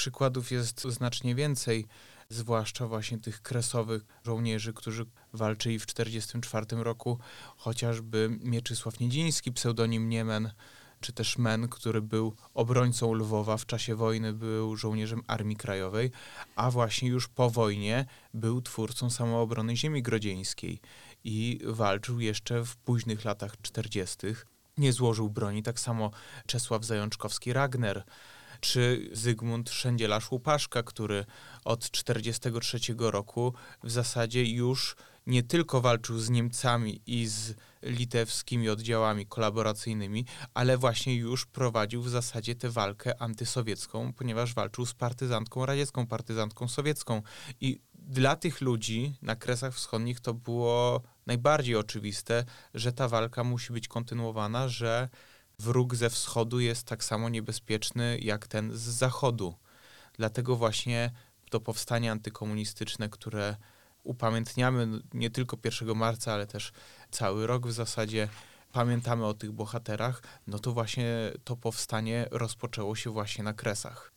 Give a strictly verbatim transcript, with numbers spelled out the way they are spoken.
przykładów jest znacznie więcej, zwłaszcza właśnie tych kresowych żołnierzy, którzy walczyli w czterdziestym czwartym roku, chociażby Mieczysław Niedziński, pseudonim Niemen, czy też Men, który był obrońcą Lwowa w czasie wojny, był żołnierzem Armii Krajowej, a właśnie już po wojnie był twórcą samoobrony ziemi grodzieńskiej i walczył jeszcze w późnych latach czterdziestych. Nie złożył broni, tak samo Czesław Zajączkowski-Ragner, czy Zygmunt Szendzielarz-Łupaszka, który od czterdziestego trzeciego roku w zasadzie już nie tylko walczył z Niemcami i z litewskimi oddziałami kolaboracyjnymi, ale właśnie już prowadził w zasadzie tę walkę antysowiecką, ponieważ walczył z partyzantką radziecką, partyzantką sowiecką. I dla tych ludzi na Kresach Wschodnich to było najbardziej oczywiste, że ta walka musi być kontynuowana, że wróg ze wschodu jest tak samo niebezpieczny jak ten z zachodu. Dlatego właśnie to powstanie antykomunistyczne, które upamiętniamy nie tylko pierwszego marca, ale też cały rok w zasadzie pamiętamy o tych bohaterach, no to właśnie to powstanie rozpoczęło się właśnie na Kresach.